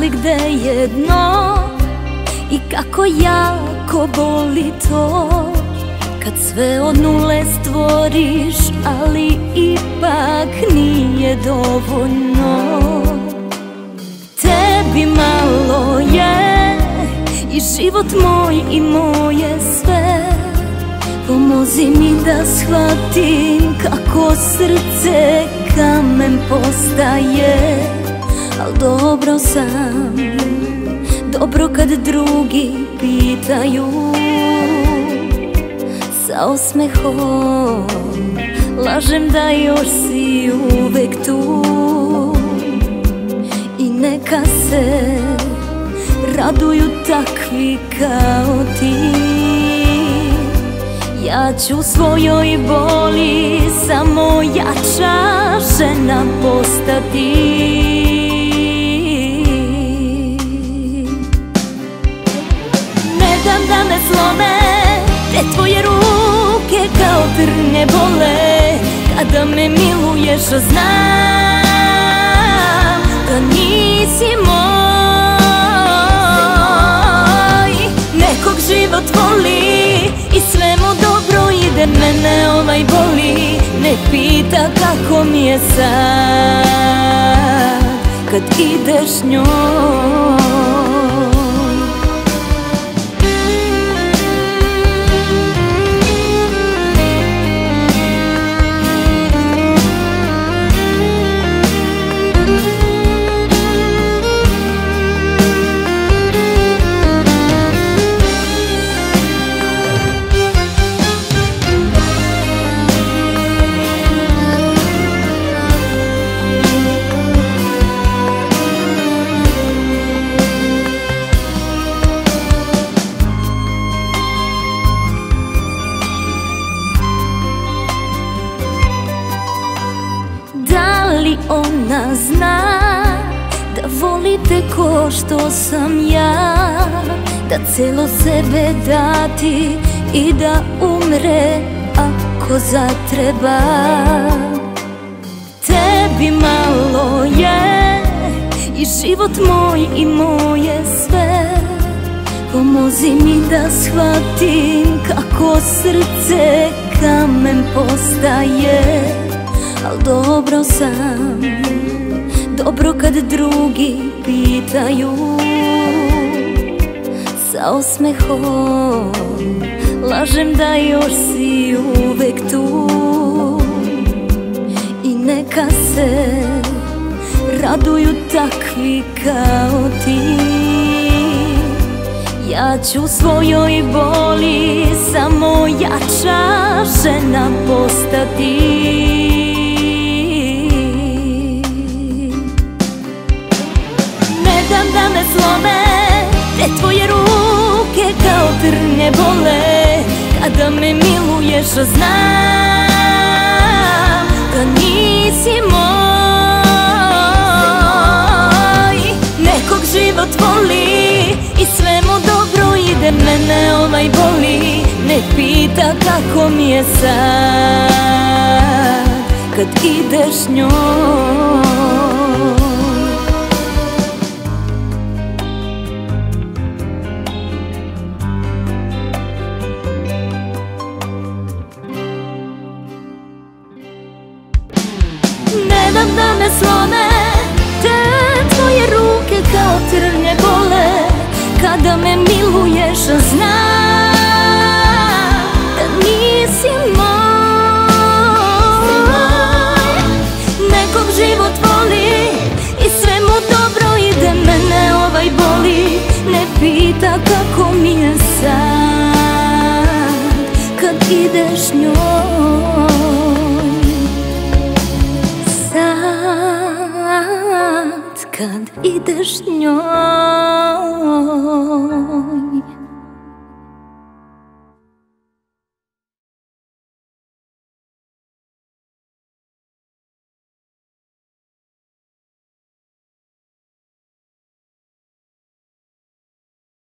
li gde je dno i kako jako boli to kad sve od nule stvoriš, ali ipak nije dovoljno. Tebi malo je i život moj i moje sve. Pomozi mi da shvatim kako srce kamen postaje. Al dobro sam, dobro kad drugi pitaju. Sa osmehom lažem da još si uvek tu. I neka se raduju takvi kao ti. Ja ću svojoj boli samo jača žena postati. Ne dam da me slome te tvoje ruke kao trne bole. Kada me miluješ znam da nisi moj. Nekog život voli i sve mu dobro ide, mene ovaj boli. Ne pita kako mi je sad kad ideš s njom. Ona zna da volite ko što sam ja, da celo sebe dati i da umre ako zatreba. Tebi malo je i život moj i moje sve. Pomozi mi da shvatim kako srce kamen postaje. Al dobro sam, dobro kad drugi pitaju. Sa osmehom lažem da još si uvek tu. I neka se raduju takvi kao ti. Ja ću svojoj boli samo jača žena postati. Da me slome te tvoje ruke kao trne bole. Kada me miluješ znam da nisi moj. Nekog život voli i sve mu dobro ide, mene ovaj boli. Ne pita kako mi je sad kad ideš s njom. Ne dam da me slome te tvoje ruke kao trnje bole. Kada me miluješ znam da nisi moj. Nekog život voli i sve mu dobro ide, mene ovaj boli. Ne pita kako mi je sad kad ideš s njom. Kad ideš s njom.